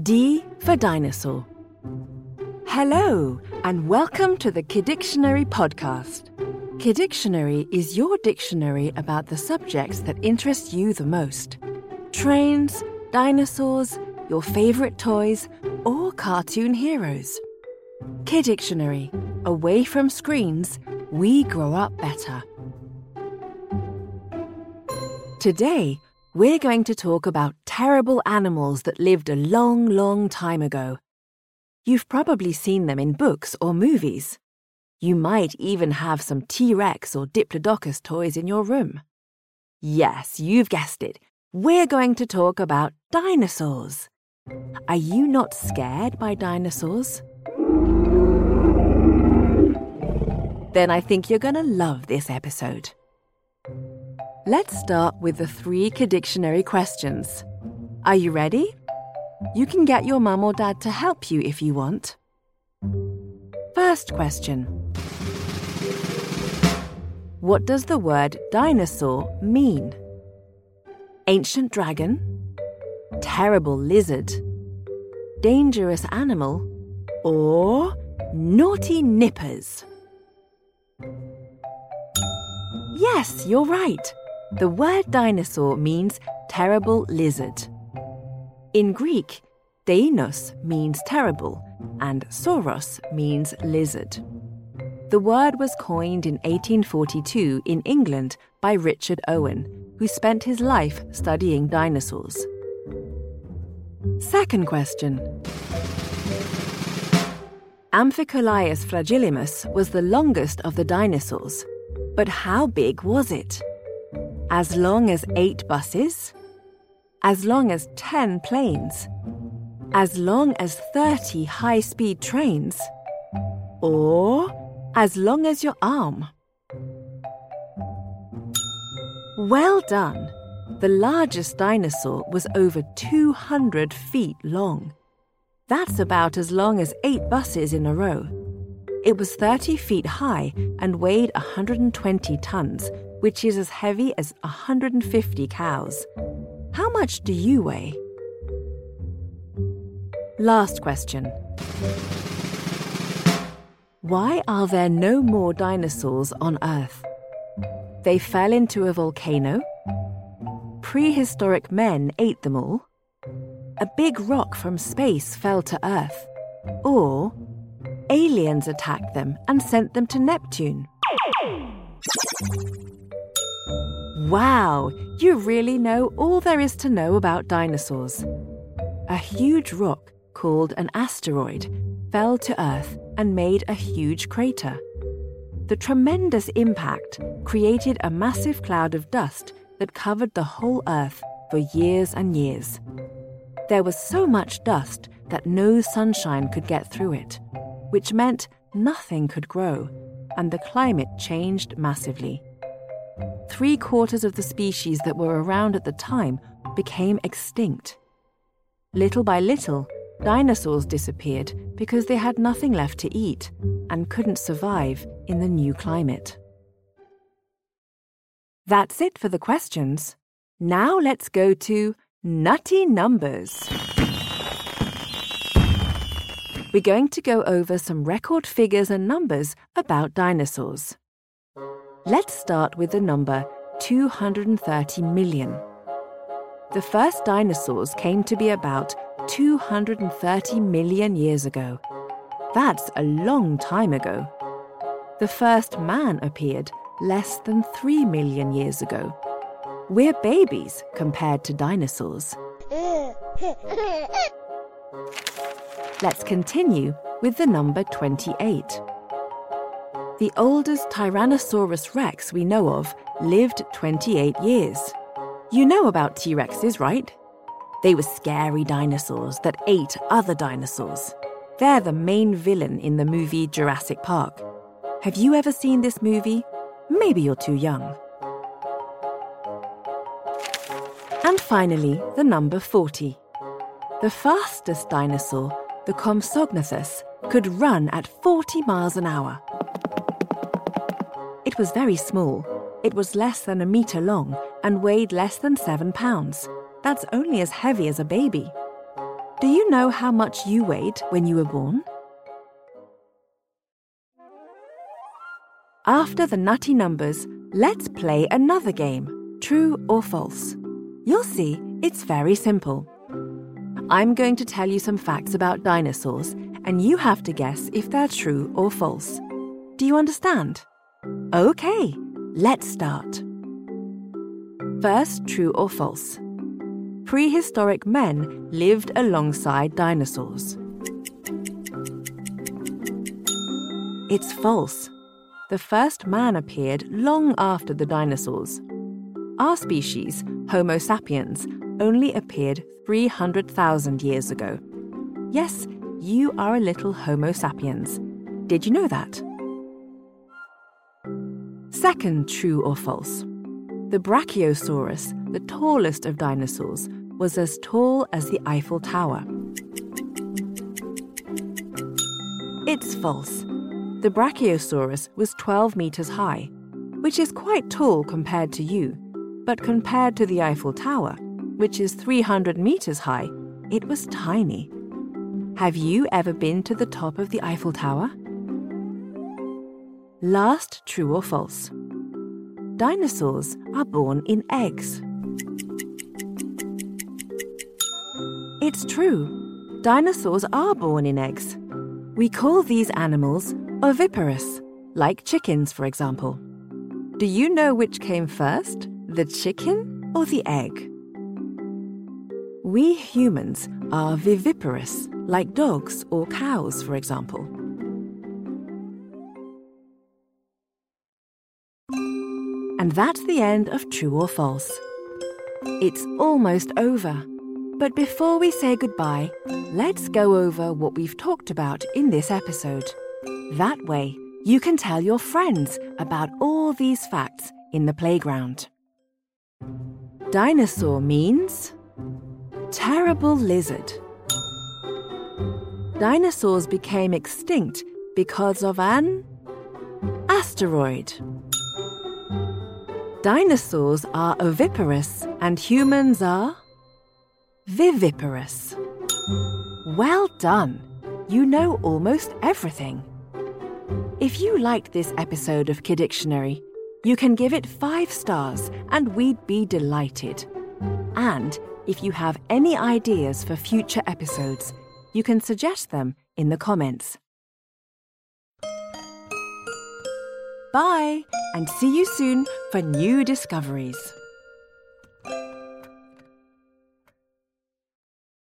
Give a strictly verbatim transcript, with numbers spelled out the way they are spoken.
D for dinosaur. Hello, and welcome to the Kiddictionary podcast. Kiddictionary is your dictionary about the subjects that interest you the most. Trains, dinosaurs, your favorite toys, or cartoon heroes. Kiddictionary. Away from screens, we grow up better. Today, we're going to talk about terrible animals that lived a long, long time ago. You've probably seen them in books or movies. You might even have some T-Rex or Diplodocus toys in your room. Yes, you've guessed it. We're going to talk about dinosaurs. Are you not scared by dinosaurs? Then I think you're going to love this episode. Let's start with the three Kiddictionary questions. Are you ready? You can get your mum or dad to help you if you want. First question. What does the word dinosaur mean? Ancient dragon? Terrible lizard? Dangerous animal? Or naughty nippers? Yes, you're right. The word dinosaur means terrible lizard. In Greek, deinos means terrible and sauros means lizard. The word was coined in eighteen forty-two in England by Richard Owen, who spent his life studying dinosaurs. Second question. Amphicolaus fragilimus was the longest of the dinosaurs, but how big was it? As long as eight buses? As long as ten planes? As long as thirty high-speed trains? Or as long as your arm? Well done! The largest dinosaur was over two hundred feet long. That's about as long as eight buses in a row. It was thirty feet high and weighed one hundred twenty tons, which is as heavy as one hundred fifty cows. How much do you weigh? Last question. Why are there no more dinosaurs on Earth? They fell into a volcano? Prehistoric men ate them all? A big rock from space fell to Earth? Or aliens attacked them and sent them to Neptune? Wow, you really know all there is to know about dinosaurs. A huge rock called an asteroid fell to Earth and made a huge crater. The tremendous impact created a massive cloud of dust that covered the whole Earth for years and years. There was so much dust that no sunshine could get through it, which meant nothing could grow, and the climate changed massively. Three quarters of the species that were around at the time became extinct. Little by little, dinosaurs disappeared because they had nothing left to eat and couldn't survive in the new climate. That's it for the questions. Now let's go to nutty numbers. We're going to go over some record figures and numbers about dinosaurs. Let's start with the number two hundred thirty million. The first dinosaurs came to be about two hundred thirty million years ago. That's a long time ago. The first man appeared less than three million years ago. We're babies compared to dinosaurs. Let's continue with the number twenty-eight. The oldest Tyrannosaurus rex we know of lived twenty-eight years. You know about T-Rexes, right? They were scary dinosaurs that ate other dinosaurs. They're the main villain in the movie Jurassic Park. Have you ever seen this movie? Maybe you're too young. And finally, the number forty. The fastest dinosaur, the Compsognathus, could run at forty miles an hour. It was very small. It was less than a metre long and weighed less than seven pounds. That's only as heavy as a baby. Do you know how much you weighed when you were born? After the nutty numbers, let's play another game, true or false. You'll see, it's very simple. I'm going to tell you some facts about dinosaurs, and you have to guess if they're true or false. Do you understand? Okay, let's start. First, true or false. Prehistoric men lived alongside dinosaurs. It's false. The first man appeared long after the dinosaurs. Our species, Homo sapiens, only appeared three hundred thousand years ago. Yes, you are a little Homo sapiens. Did you know that? Second, true or false. The Brachiosaurus, the tallest of dinosaurs, was as tall as the Eiffel Tower. It's false. The Brachiosaurus was twelve meters high, which is quite tall compared to you, but compared to the Eiffel Tower, which is three hundred meters high, it was tiny. Have you ever been to the top of the Eiffel Tower? Last, true or false. Dinosaurs are born in eggs. It's true. Dinosaurs are born in eggs. We call these animals oviparous, like chickens, for example. Do you know which came first, the chicken or the egg? We humans are viviparous, like dogs or cows, for example. And that's the end of True or False. It's almost over. But before we say goodbye, let's go over what we've talked about in this episode. That way, you can tell your friends about all these facts in the playground. Dinosaur means terrible lizard. Dinosaurs became extinct because of an asteroid. Dinosaurs are oviparous and humans are viviparous. Well done! You know almost everything. If you liked this episode of Kidictionary, you can give it five stars and we'd be delighted. And if you have any ideas for future episodes, you can suggest them in the comments. Bye, and see you soon for new discoveries.